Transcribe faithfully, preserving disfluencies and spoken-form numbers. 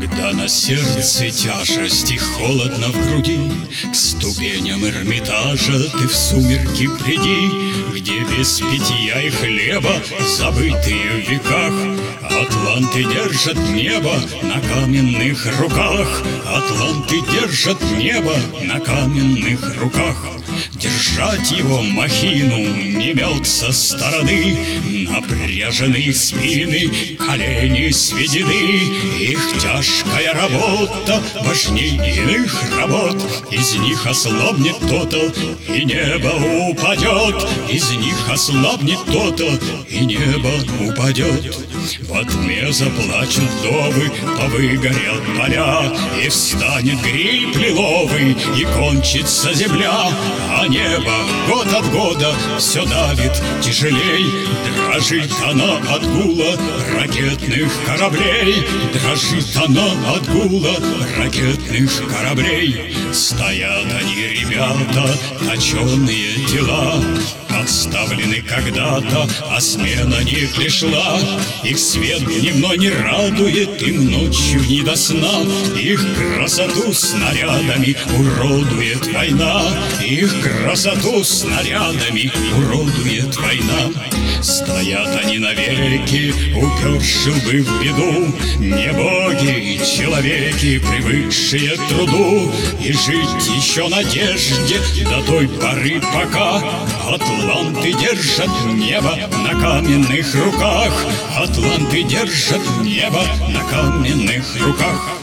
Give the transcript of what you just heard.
Когда на сердце тяжесть и холодно в груди, к ступеням Эрмитажа ты в сумерки приди, где без питья и хлеба, забытые в веках, атланты держат небо на каменных руках. Атланты держат небо на каменных руках. Держать его махину не мед со стороны, напряженные спины, колени сведены. Их тяжкая работа важней иных работ. Из них ослабнет кто-то, и небо упадет. Из них ослабнет кто-то, и небо упадет. Во тьме заплачут вдовы, повыгорят поля, и встанет гриль лиловый, и кончится земля. А небо год от года все давит тяжелей. Дрожит она от гула ракетных кораблей. Дрожит она от гула ракетных кораблей. Стоят они, ребята, точеные тела, подставлены когда-то, а смена не пришла. Их свет дневной не радует, им ночью не до сна. Их красоту снарядами уродует война. Их красоту снарядами уродует война. Стоят они навеки, уперши лбы в беду. Не боги, человеки, привыкшие к труду. И жить еще надежде до той поры, пока атланты держат небо на каменных руках. Атланты держат небо на каменных руках.